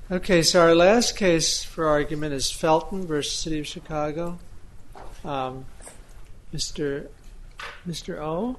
Okay, so our last case for argument is Felton versus City of Chicago. Mr. O?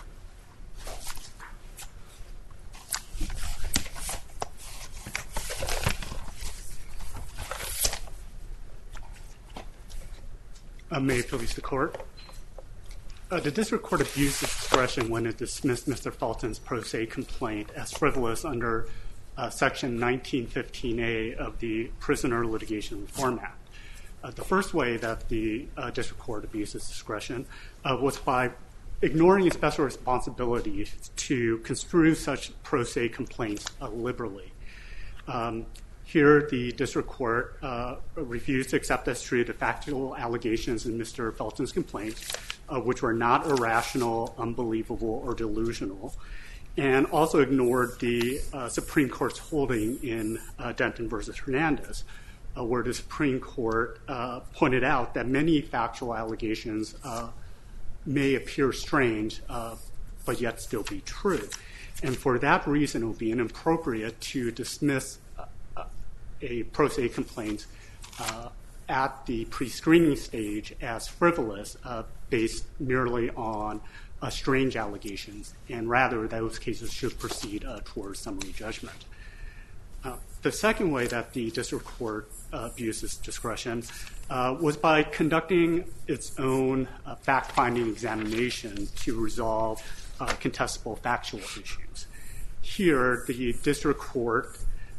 May it please the court. The district court abused its discretion when it dismissed Mr. Felton's pro se complaint as frivolous under Section 1915A of the Prisoner Litigation Reform Act. The first way that the district court abused its discretion was by ignoring its special responsibility to construe such pro se complaints liberally. Here, the district court refused to accept as true the factual allegations in Mr. Felton's complaint, which were not irrational, unbelievable, or delusional, and also ignored the Supreme Court's holding in Denton versus Hernandez, where the Supreme Court pointed out that many factual allegations may appear strange, but yet still be true. And for that reason, it would be inappropriate to dismiss a pro se complaint at the pre-screening stage as frivolous based merely on strange allegations, and rather those cases should proceed towards summary judgment. The second way that the district court abused its discretion was by conducting its own fact-finding examination to resolve contestable factual issues. Here, the district court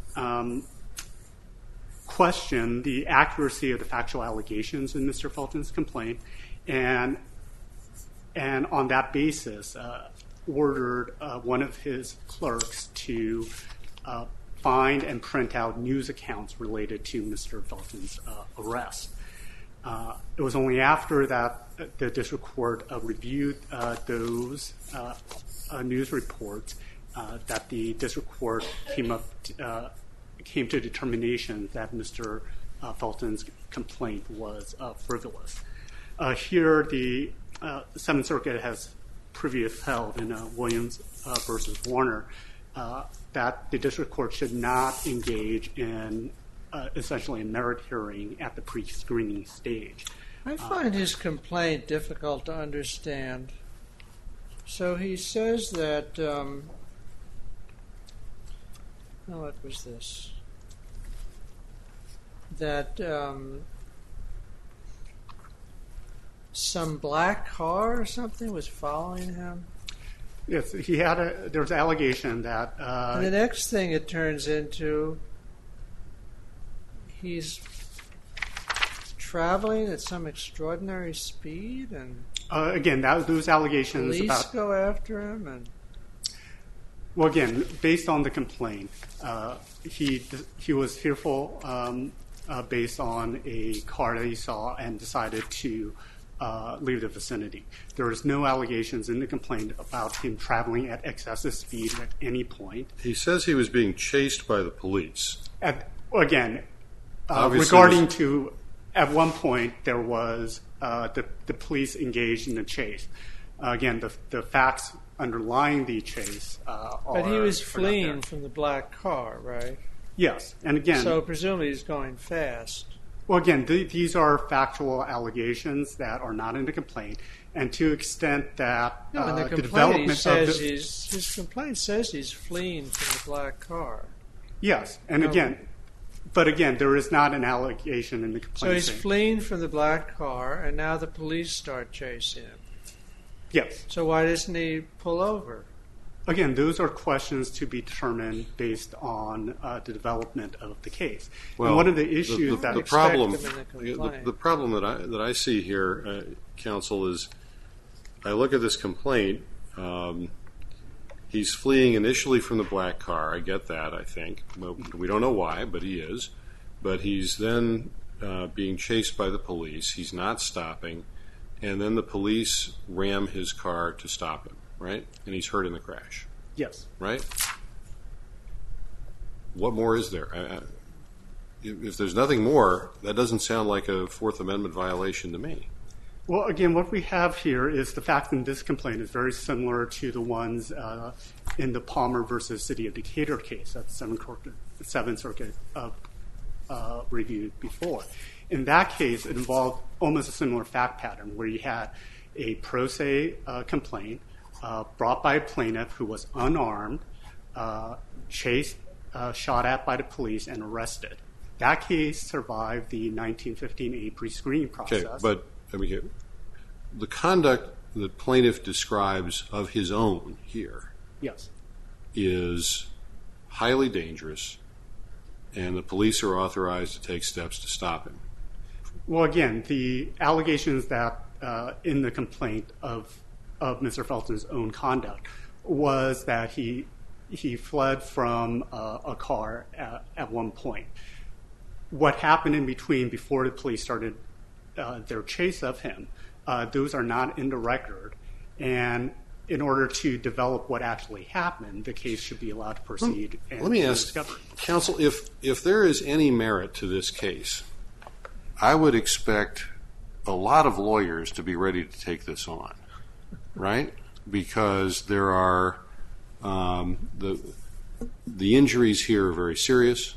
questioned the accuracy of the factual allegations in Mr. Felton's complaint, and on that basis ordered one of his clerks to find and print out news accounts related to Mr. Felton's arrest. It was only after that the district court reviewed those news reports that the district court came to a determination that Mr. Felton's complaint was frivolous. Here, the Seventh Circuit has previously held in Williams versus Warner that the district court should not engage in essentially a merit hearing at the pre-screening stage. I find his complaint difficult to understand. So he says that, what was this? That some black car or something was following him? Yes, there was an allegation that... and the next thing it turns into, he's traveling at some extraordinary speed, and again, those allegations police about... go after him, and... Well, again, based on the complaint, he was fearful based on a car that he saw and decided to leave the vicinity. There is no allegations in the complaint about him traveling at excessive speed at any point. He says he was being chased by the police. Regarding to, at one point, there was the police engaged in a chase. Again, the facts underlying the chase are... But he was fleeing from the black car, right? Yes, and again... So presumably he's going fast. Well, again, these are factual allegations that are not in the complaint, and to the extent that the development of his complaint says he's fleeing from the black car. Yes, and but again, there is not an allegation in the complaint. So he's fleeing from the black car, and now the police start chasing him. Yes. So why doesn't he pull over? Again, those are questions to be determined based on the development of the case. Well, and one of the issues the problem that I see here, counsel, is I look at this complaint. He's fleeing initially from the black car. I get that, I think. We don't know why, but he is. But he's then being chased by the police. He's not stopping. And then the police ram his car to stop him, right? And he's hurt in the crash. Yes. Right? What more is there? If there's nothing more, that doesn't sound like a Fourth Amendment violation to me. Well, again, what we have here is the fact that this complaint is very similar to the ones in the Palmer versus City of Decatur case. That's the Seventh Circuit reviewed before. In that case, it involved almost a similar fact pattern where you had a pro se complaint brought by a plaintiff who was unarmed, chased, shot at by the police, and arrested. That case survived the 1915A pre-screening process. Okay, but the conduct the plaintiff describes of his own here Yes. is highly dangerous, and the police are authorized to take steps to stop him. Well, again, the allegations that in the complaint of Mr. Felton's own conduct was that he fled from a car at one point. What happened in between before the police started their chase of him, those are not in the record. And in order to develop what actually happened, the case should be allowed to proceed. Let me ask, counsel, if there is any merit to this case, I would expect a lot of lawyers to be ready to take this on, right? Because there are the injuries here are very serious,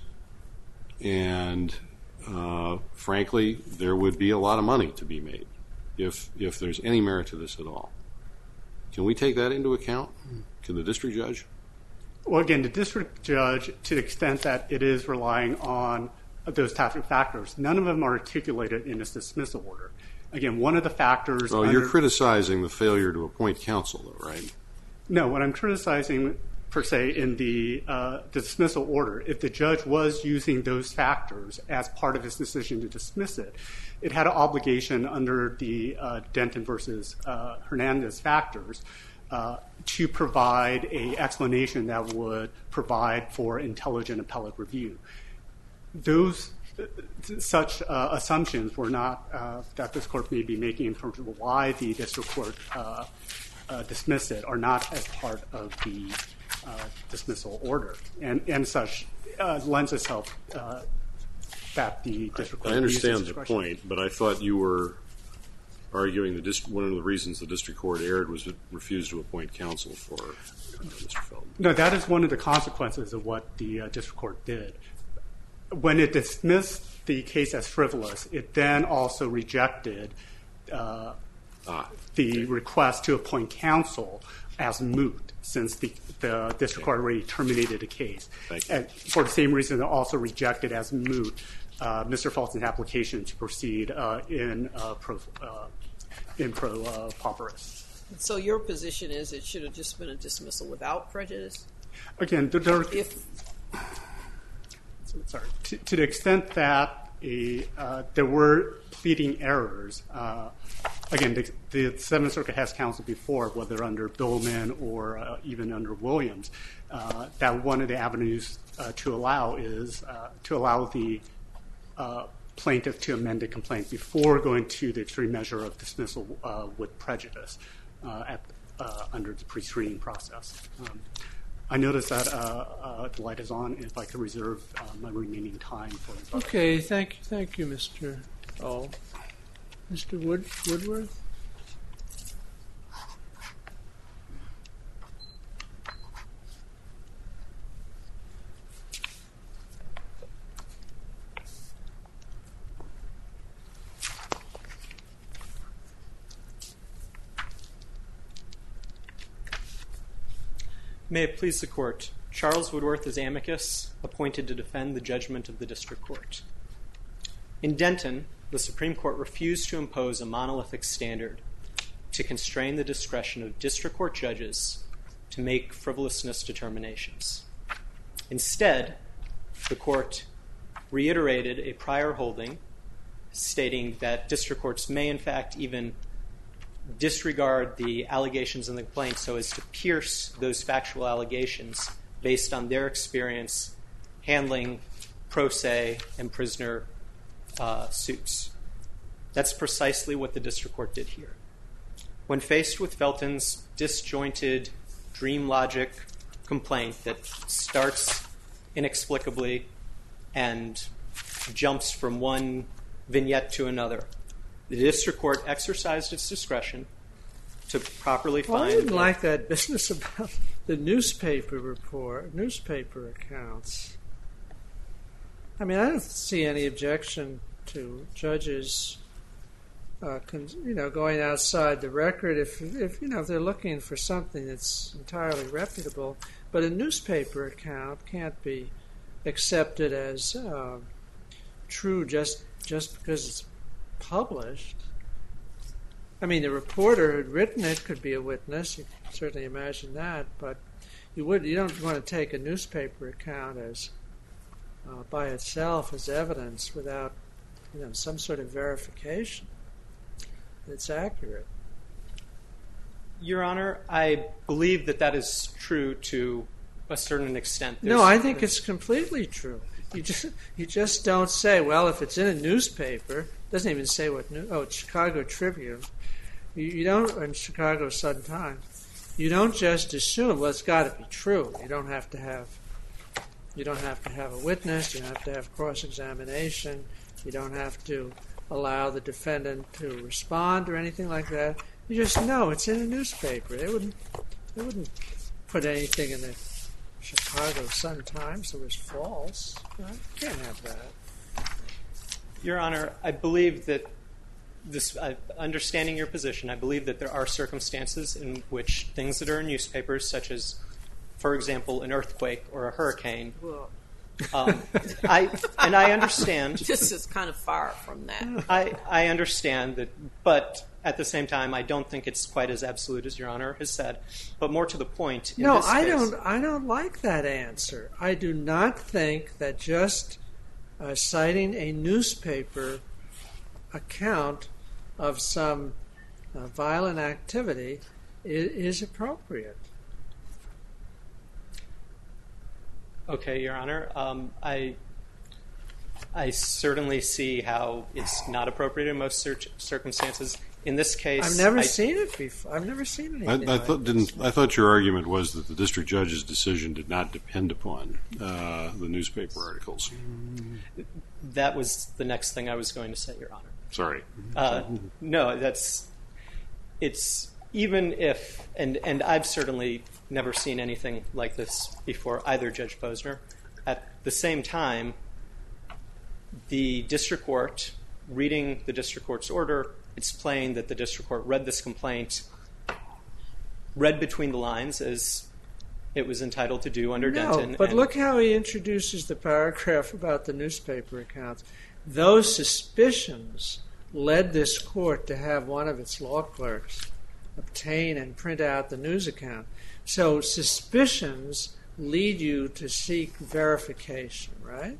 and frankly, there would be a lot of money to be made if there's any merit to this at all. Can we take that into account? Can the district judge? Well, again, the district judge, to the extent that it is relying on those types of factors, none of them are articulated in this dismissal order. Again, one of the factors... Well, you're criticizing the failure to appoint counsel, though, right? No, what I'm criticizing, per se, in the dismissal order, if the judge was using those factors as part of his decision to dismiss it, it had an obligation under the Denton versus Hernandez factors to provide an explanation that would provide for intelligent appellate review. Such assumptions were not that this court may be making in terms of why the district court dismissed it are not as part of the dismissal order, and such lends itself that the district court... I understand the point, but I thought you were arguing one of the reasons the district court erred was it refused to appoint counsel for Mr. Felton. No, that is one of the consequences of what the district court did. When it dismissed the case as frivolous, it then also rejected the request to appoint counsel as moot, since the district court already terminated the case. And for the same reason, it also rejected as moot Mr. Felton's application to proceed in pro pauperis. So your position is it should have just been a dismissal without prejudice? Again, to the extent that there were pleading errors, again, the Seventh Circuit has counseled before, whether under Billman or even under Williams, that one of the avenues to allow is to allow the plaintiff to amend the complaint before going to the extreme measure of dismissal with prejudice under the pre-screening process. I notice that the light is on. If I could reserve my remaining time for... Okay, thank you, Mr. Oh. Mr. Woodworth? May it please the Court. Charles Woodworth is amicus, appointed to defend the judgment of the District Court. In Denton, the Supreme Court refused to impose a monolithic standard to constrain the discretion of District Court judges to make frivolousness determinations. Instead, the Court reiterated a prior holding stating that District Courts may, in fact, even disregard the allegations in the complaint so as to pierce those factual allegations based on their experience handling pro se and prisoner suits. That's precisely what the District Court did here. When faced with Felton's disjointed dream logic complaint that starts inexplicably and jumps from one vignette to another, the District Court exercised its discretion to properly find... Well, I didn't like that business about the newspaper accounts. I mean, I don't see any objection to judges, going outside the record if they're looking for something that's entirely reputable. But a newspaper account can't be accepted as true just because it's published. I mean, the reporter who'd written it could be a witness. You can certainly imagine that, but you don't want to take a newspaper account as by itself as evidence without some sort of verification that it's accurate. Your Honor, I believe that is true to a certain extent. No, I think it's completely true. You just don't say, well, if it's in a newspaper, it doesn't even say it's Chicago Tribune. You don't, and Chicago Sun-Times. You don't just assume, well, it's got to be true. You don't have to have a witness. You don't have to have cross-examination. You don't have to allow the defendant to respond or anything like that. You just know it's in a newspaper. They wouldn't put anything in the Chicago Sun-Times that was false. You can't have that. Your Honor, I believe that understanding your position, I believe that there are circumstances in which things that are in newspapers, such as, for example, an earthquake or a hurricane, I understand. This is kind of far from that. I understand that, but at the same time, I don't think it's quite as absolute as Your Honor has said. But more to the point, no, I don't like that answer. I do not think that just citing a newspaper account of some violent activity is appropriate. Okay, Your Honor. I certainly see how it's not appropriate in most circumstances. In this case, I've never seen it before. I've never seen anything I thought your argument was that the district judge's decision did not depend upon the newspaper articles. That was the next thing I was going to say, Your Honor. Sorry. No, it's even if, and I've certainly never seen anything like this before, either Judge Posner. At the same time, the district court, reading the district court's order, it's plain that the district court read this complaint, read between the lines as it was entitled to do under Denton. No, but look how he introduces the paragraph about the newspaper accounts. Those suspicions led this court to have one of its law clerks obtain and print out the news account. So suspicions lead you to seek verification, right?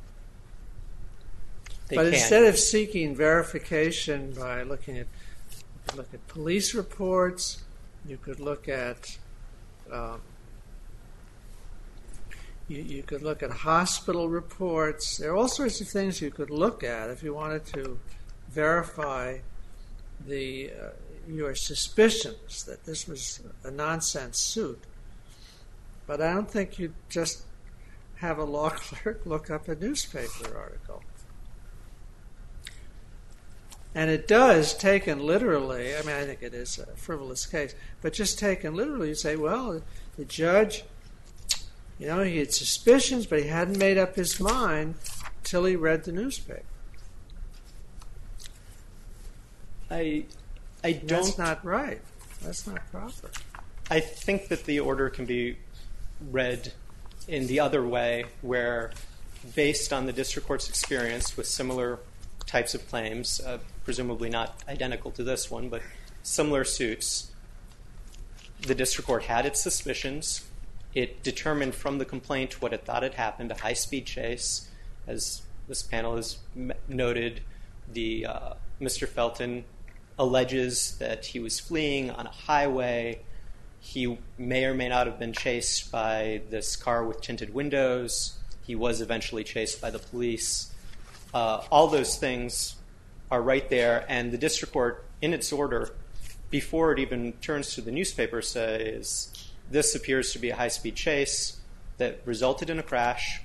But instead of seeking verification by looking at police reports, you could look at hospital reports. There are all sorts of things you could look at if you wanted to verify your suspicions that this was a nonsense suit. But I don't think you'd just have a law clerk look up a newspaper article. And it does, taken literally, I mean, I think it is a frivolous case, but just taken literally, you say, well, the judge, he had suspicions, but he hadn't made up his mind till he read the newspaper. That's not right. That's not proper. I think that the order can be read in the other way, where based on the district court's experience with similar types of claims, presumably not identical to this one, but similar suits, the district court had its suspicions. It determined from the complaint what it thought had happened, a high-speed chase. As this panel has noted, Mr. Felton alleges that he was fleeing on a highway. He may or may not have been chased by this car with tinted windows. He was eventually chased by the police. All those things are right there, and the district court, in its order, before it even turns to the newspaper, says, this appears to be a high-speed chase that resulted in a crash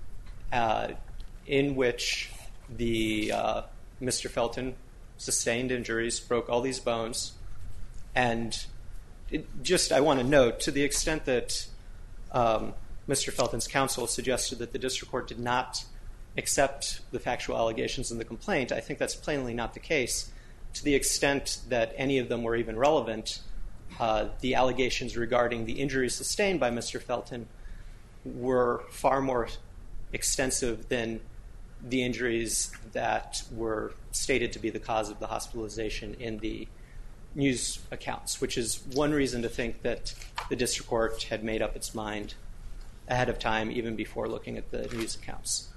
in which Mr. Felton sustained injuries, broke all these bones. And I want to note, to the extent that Mr. Felton's counsel suggested that the district court did not accept the factual allegations in the complaint, I think that's plainly not the case. To the extent that any of them were even relevant, the allegations regarding the injuries sustained by Mr. Felton were far more extensive than the injuries that were stated to be the cause of the hospitalization in the news accounts, which is one reason to think that the district court had made up its mind ahead of time, even before looking at the news accounts.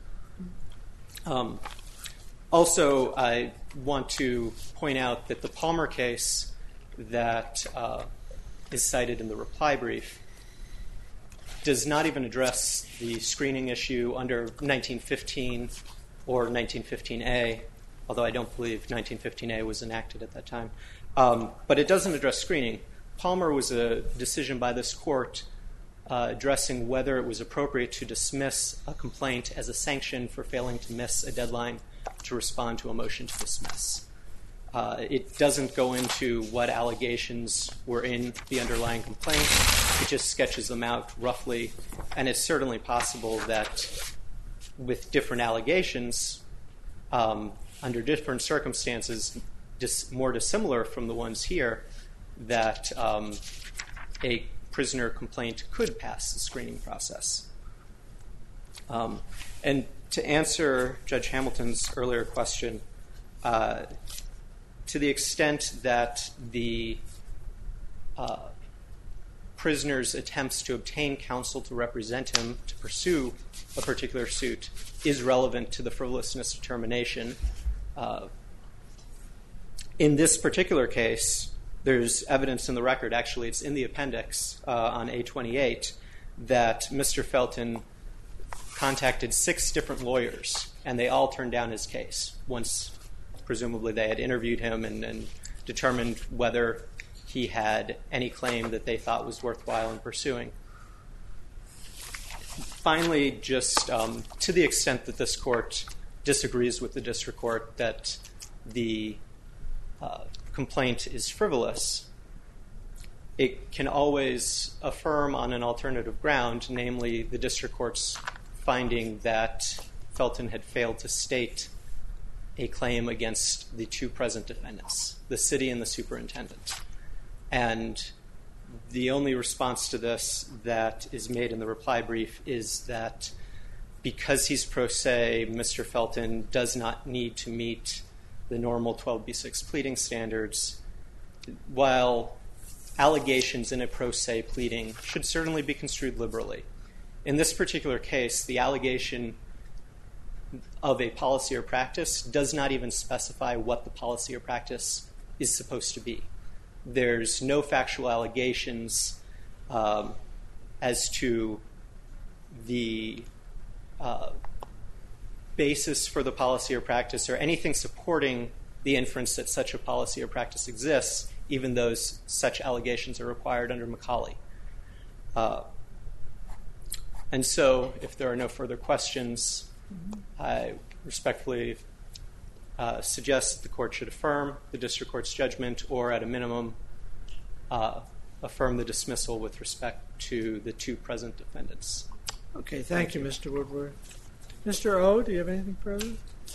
Also, I want to point out that the Palmer case that is cited in the reply brief does not even address the screening issue under 1915 or 1915A, although I don't believe 1915A was enacted at that time. But it doesn't address screening. Palmer was a decision by this court addressing whether it was appropriate to dismiss a complaint as a sanction for failing to miss a deadline to respond to a motion to dismiss. It doesn't go into what allegations were in the underlying complaint. It just sketches them out roughly, and it's certainly possible that with different allegations, under different circumstances, more dissimilar from the ones here, that a prisoner complaint could pass the screening process. And to answer Judge Hamilton's earlier question, to the extent that the prisoner's attempts to obtain counsel to represent him to pursue a particular suit is relevant to the frivolousness determination, in this particular case, there's evidence in the record, actually it's in the appendix on A28, that Mr. Felton contacted 6 different lawyers, and they all turned down his case once presumably they had interviewed him and determined whether he had any claim that they thought was worthwhile in pursuing. Finally, just to the extent that this court disagrees with the district court that the complaint is frivolous, it can always affirm on an alternative ground, namely the district court's finding that Felton had failed to state a claim against the 2 present defendants, the city and the superintendent. And the only response to this that is made in the reply brief is that because he's pro se, Mr. Felton does not need to meet the normal 12b6 pleading standards, while allegations in a pro se pleading should certainly be construed liberally. In this particular case, the allegation of a policy or practice does not even specify what the policy or practice is supposed to be. There's no factual allegations as to the basis for the policy or practice or anything supporting the inference that such a policy or practice exists, even though such allegations are required under Macaulay. And so, if there are no further questions, I respectfully suggest that the court should affirm the district court's judgment or, at a minimum, affirm the dismissal with respect to the 2 present defendants. Okay, thank you, Mr. Woodward. Mr. O, do you have anything further?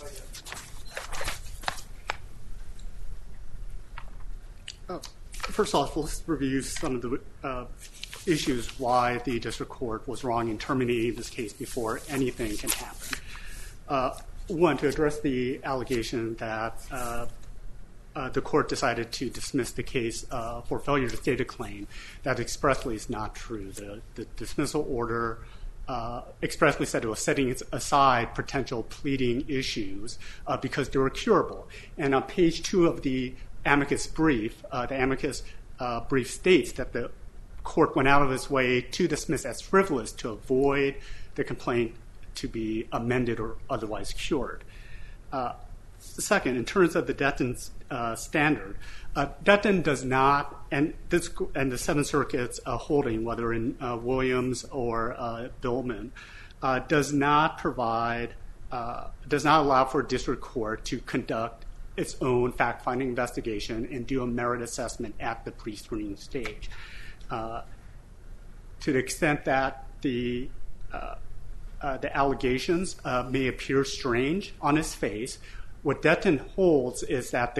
First off, let's review some of the issues why the district court was wrong in terminating this case before anything can happen. One, to address the allegation that the court decided to dismiss the case for failure to state a claim, that expressly is not true. The dismissal order expressly said it was setting aside potential pleading issues because they were curable. And on page 2 of the amicus brief, the amicus brief states that the court went out of its way to dismiss as frivolous to avoid the complaint to be amended or otherwise cured. Second, in terms of the Dutton standard, Dutton does not, and the Seventh Circuit's holding, whether in Williams or Billman, does not allow for a district court to conduct its own fact-finding investigation and do a merit assessment at the pre-screening stage. To the extent that the the allegations may appear strange on its face, what Denton holds is that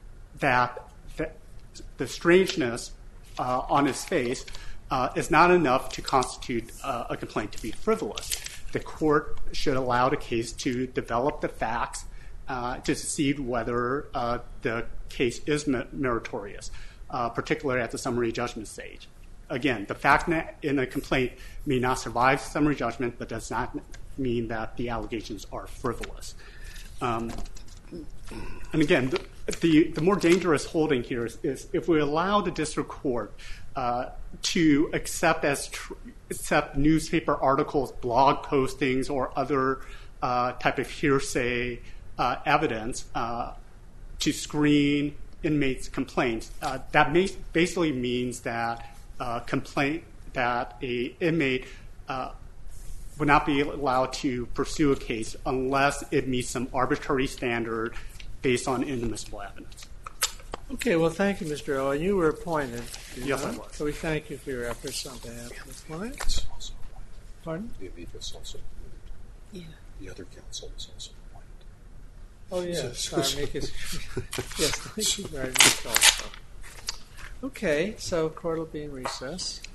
the strangeness on its face is not enough to constitute a complaint to be frivolous. The court should allow the case to develop the facts to see whether the case is meritorious, particularly at the summary judgment stage. Again, the fact in a complaint may not survive summary judgment, but does not mean that the allegations are frivolous. And again, the more dangerous holding here is if we allow the district court to accept newspaper articles, blog postings, or other type of hearsay evidence to screen inmates' complaints, that basically means that a inmate would not be allowed to pursue a case unless it meets some arbitrary standard based on inadmissible evidence. Okay, well, thank you, Mr. Owen. You were appointed. Yes, I was. So we thank you for your efforts on behalf of the client. Pardon? The Aviva's also appointed. Yeah. The other counsel is also appointed. Oh, yes. Yes, thank you very much also. Okay, so court will be in recess.